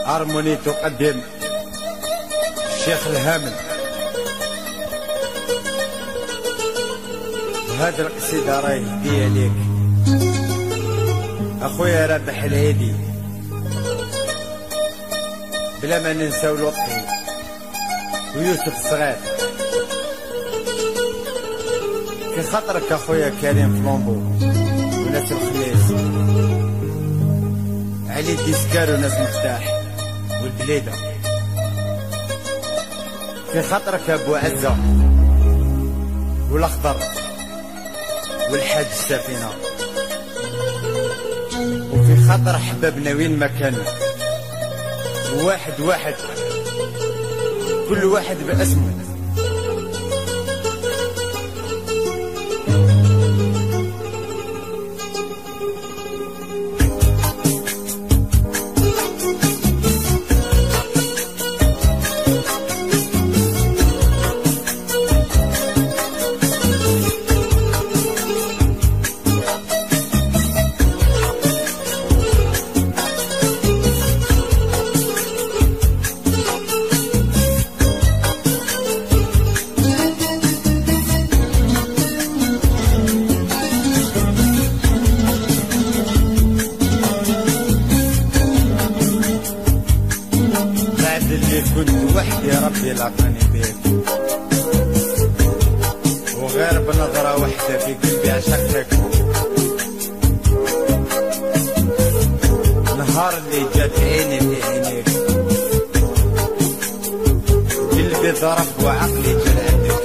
هارموني تقدم الشيخ الهامل. وهذا القصيدة راهي هدية ليك اخويا رابح الهيدي، بلا ما ننساو لطفي ويوسف الصغير. في خاطرك اخويا كريم فلومبو وناس الخليس، علي ديسكار وناس مفتاح والبليدة. في خاطرك ابو عزة والاخضر والحاج السفينة. وفي خاطر حبابنا وين ما كانوا، واحد واحد كل واحد باسمه. اللي كنت وحدي ربي لقاني بيك، وغير بنظرة وحدة في قلبي عشقتك. نهار اللي جات عيني في عينيك، قلبي ضرب وعقلي جل عندك.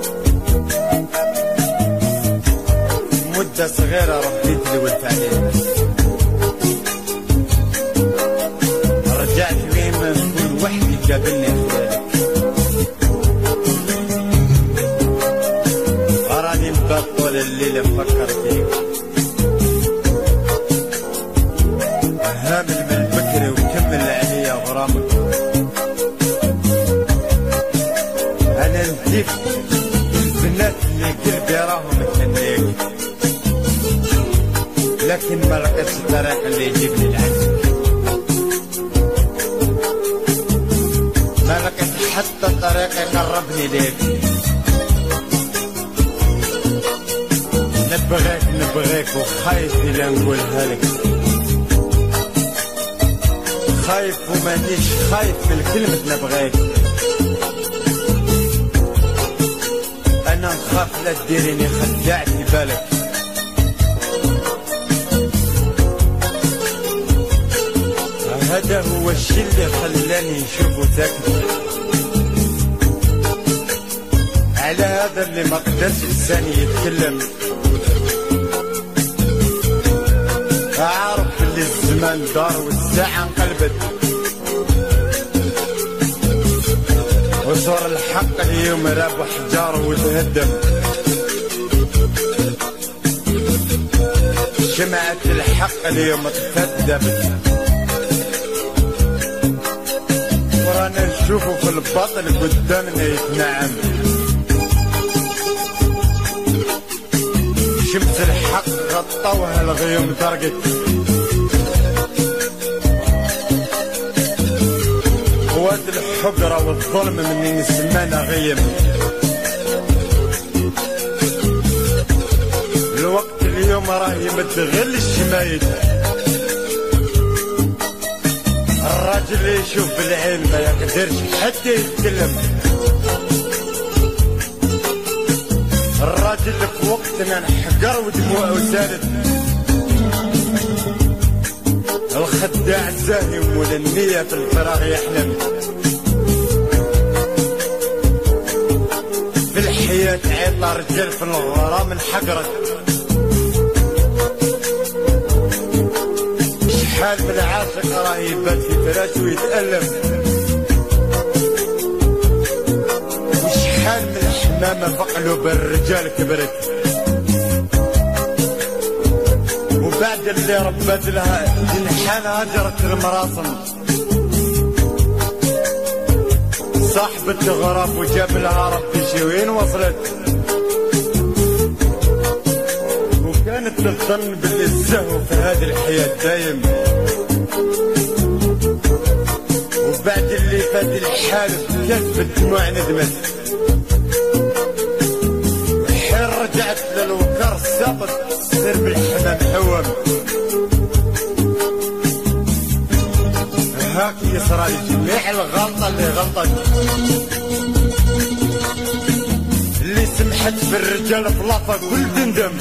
مدة صغيرة ربيت لي ولت عليك، رجعت وين ما نكون وحدي قابلني خيالك. راني مبطل الليل مفكر فيك، هامل من بكري وكمل عليا غرامك. انا نزيف البنات اللي قلبي راهم متهنيك، لكن ما لقيتش الطريق اللي يجيبني لعندك. ما لقيت حتى طريق يقربني ليك. نبغيك وخايف إلا نقولها لك، خايف ومانيش خايف من كلمة نبغيك. أنا نخاف لا تديريني خدعتي بالك. هذا هو الشي اللي خلاني نشوفه ساكت. على هذا اللي ما قدرش لساني يتكلم، عارف اللي الزمان دار والساعة انقلبت، وصار الحق اليوم راب حجار وتهدم. شمعة الحق اليوم تهدمت، ورانا نشوفه في الباطل قدامنا يتنعم. شمس الحق غطوها الغيوم درقت، واد الحقرة والظلم من يسمانا غيم. الوقت اليوم راه يمتغل الشمايد، الراجل اللي يشوف بالعين ما يقدرش حتى يتكلم. الراجل اللي في وقتنا نحقر ودموعه سالت، الخداع الزاهم والنية في الفراغ يحلم. في الحياة عيطة رجال في الغرام انحقرت، شحال من عاشق راه يبات في فراشه ويتألم، وشحال من حمامة فقلوب الرجال كبرت. وبعد اللي ربت لها جنحان هجرت المراسم، صاحبة غراب وجاب لها ربي شي وين وصلت. وكانت تظن باللي الزهو في هذه الحياة دايم، بعد اللي فات الحال كتب الدموع ندمت حين رجعت للوكر السابط سر بالحمام حوم هاك يصرى لجميع الغلطة اللي غلطت اللي سمحت في الرجال بلاطة كل تندم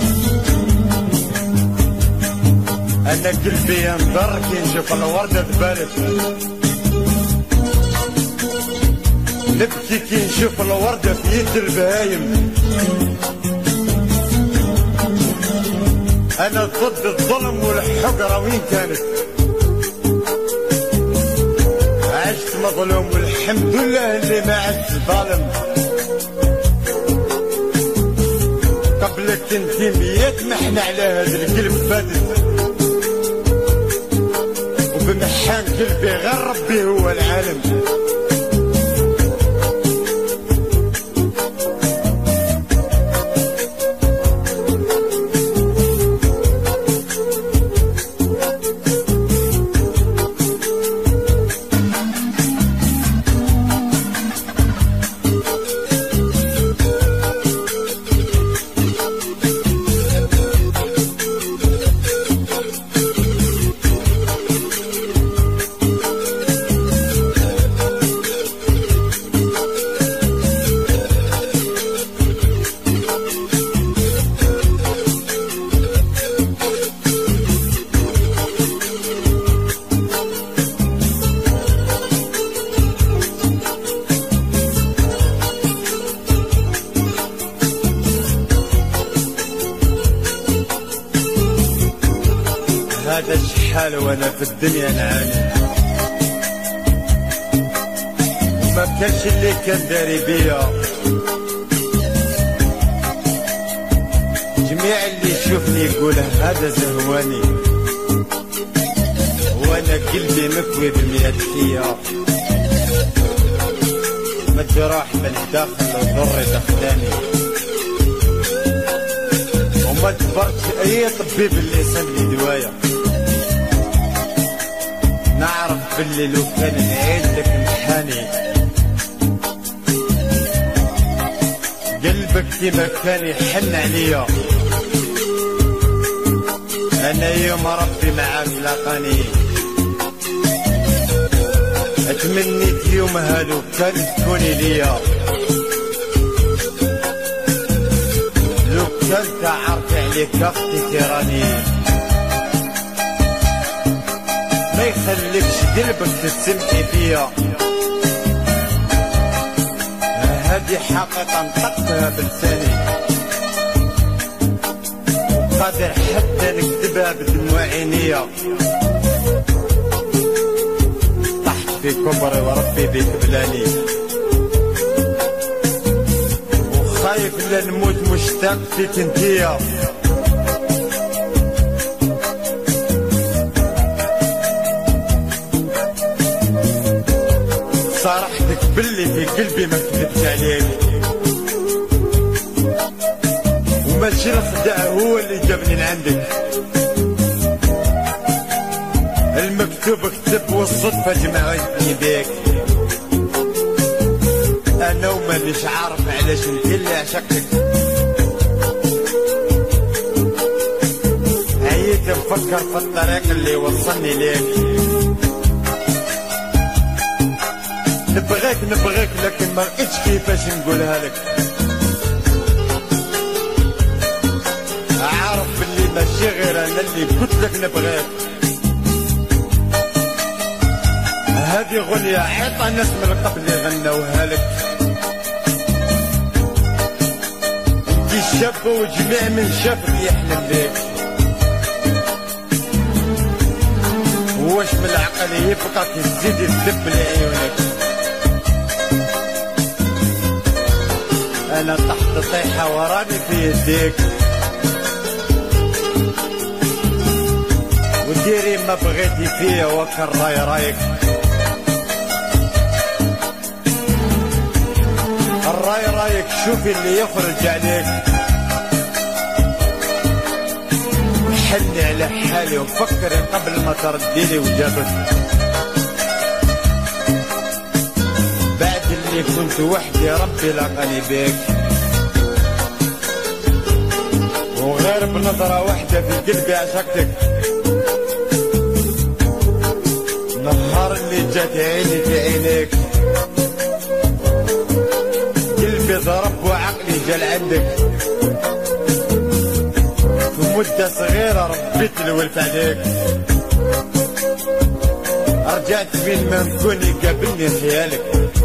انا قلبي ينضر كي نشوف الوردة تبارد نبكي كي نشوف الوردة في يد البهايم انا ضد الظلم والحقرة وين كانت عشت مظلوم والحمد لله اللي ما عشت ظالم قبلك انتي ميات محنة على هذا القلب فاتت وبمحان قلبي غير ربي هو العالم هذا شحال وانا في الدنيا نعاني ما كانش اللي كان داري بيا جميع اللي يشوفني يقول هذا زهواني وانا قلبي مكوي بالميات فيا مجراح من الداخل وضري دخلاني وما تبرتش اي طبيب اللي يسمي دوايا نعرف باللي لو كان نعيد لك محاني قلبك كيما كان يحن عليا انا يوم ربي معاك لاقاني اتمنيت يوم هالو كان تكوني ليا لو كنت عارف عليك اختي كراني ما يخليكش قلبك تسمحي فيا هذه حقيقة نطقتها بلساني وقادر حتى نكتبها بدموع عينيا طحت في كبري وربي بيك بلاني وخايف لا نموت مشتاق فيك انتيا صارحتك باللي في قلبي ما كذبت عليك وماشي الخداع هو اللي جابني لعندك المكتوب كتب والصدفة جمعتني بيك انا ومانيش عارف علاش انت اللي عشقتك عييت نفكر في الطريق اللي وصلني ليك نبغيك لكن ما لقيتش كيفاش نقولها لك عارف باللي ماشي غير انا اللي قلت لك نبغيك هذه غنية عطا ناس من قبل غنوها لك انتي شاب وجميع من شافك يحلم بيك واش من العقل يبقى تزيد تذب لعيونك انا تحت طيحة وراني في يديك وديري ما بغيتي فيا وكر رايك رايك شوفي اللي يخرج عليك حني على حالي وفكري قبل ما ترديلي وجابك اللي كنت وحدي ربي لقاني بيك، وغير بنظرة واحدة في قلبي عشقتك. نهار اللي جات عيني في عينيك قلبي ضرب وعقلي جا لعندك. في مدة صغيرة ربيت الولف عليك، رجعت من ما نكون يقابلني خيالك.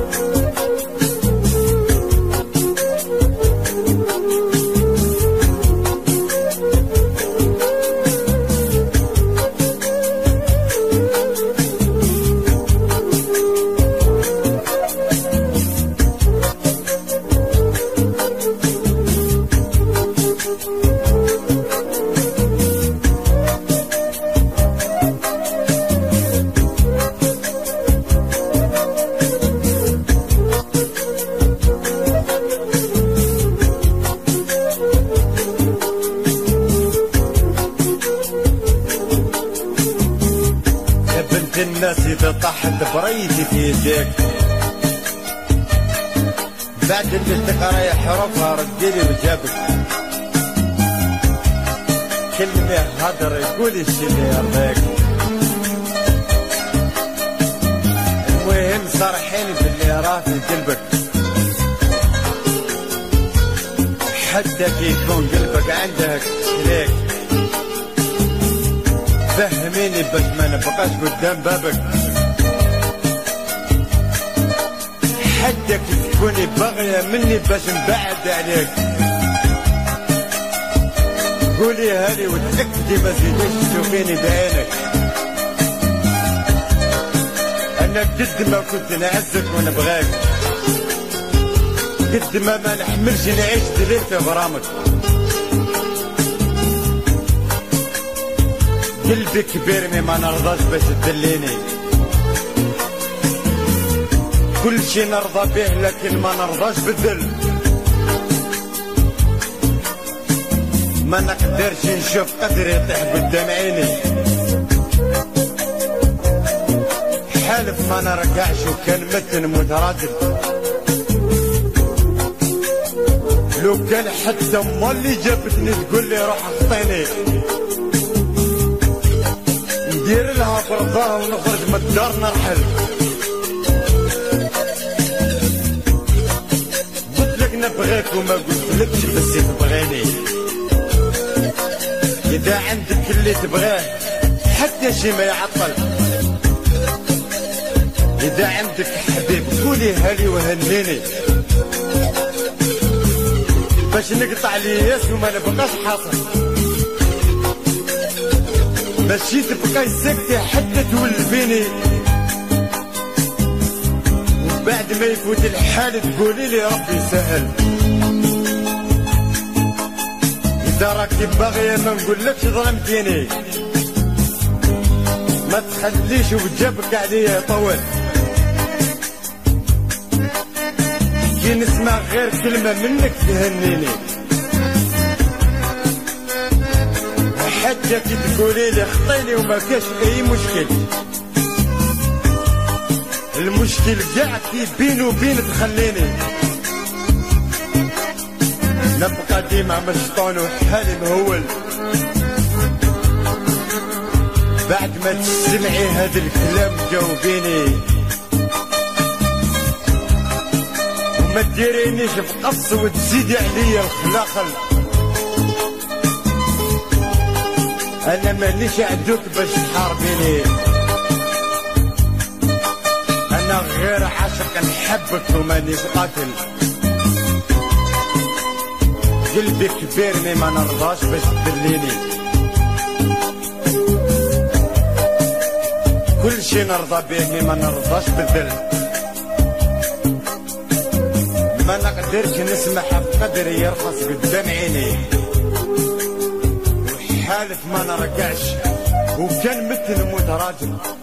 الناس إذا طاحت بريدي في يديك، بعد اللي تقرأي حروفها رديلي وجابك. كلمة هدر يقول الشي اللي يرضيك، المهم صرحين باللي راه في قلبك. حتى كي يكون قلبك عندك ليك فهميني باش ما نبقاش قدام بابك. حتى كي تكوني باغية مني باش نبعد عليك قولي هالي وتأكدي ما زيدش تشوفيني بعينك. انا قد ما كنت نعزك ونبغاك، قد ما نحملش نعيش دليل في غرامك. قلبي كبير مي ما نرضاش باش تدليني، كل شي نرضى به لكن ما نرضاش بالذل. ما نقدرش نشوف قدري يطيح قدام عيني، حالف ما نرجعش وكان متن متراجل. لو كان حتى امي اللي جابتني تقول لي روح اخطيني ندير لها برضاها ونخرج من الدار نرحل. قلت لك نبغيك وما قلتلكش بس تبغيني. اذا عندك اللي تبغاه حتى شي ما يعطل، اذا عندك حبيب قولي هالي وهنيني باش نقطع لي ياس وما نبقاش حاصل. ماشي تبقاي ساكتة حتى تولفيني، وبعد ما يفوت الحال تقولي لي ربي يسهل. إذا راكي باغية ما نقولكش ظلمتيني، ما تخليش وجابك عليا يطول. كي نسمع غير كلمة منك تهنيني، حتى كي تقولي لي خطيني وما كاش اي مشكل. المشكل قاع كي بيني وبين تخليني نبقى ديما مشطون وحالي مهول. بعد ما تسمعي هذا الكلام جاوبيني وما تديرينيش بقص وتزيدي عليا الخلاخل. انا مانيش عدوك باش تحاربيني، انا غير عاشق نحبك ومانيش قاتل. قلبي كبير مي ما نرضاش باش تدليني، كل شي نرضى به مي ما نرضاش بالذل. ما نقدرش نسمح بقدري يرخص قدام عيني، حالف ما نرجعش وكان مثل موت راجل.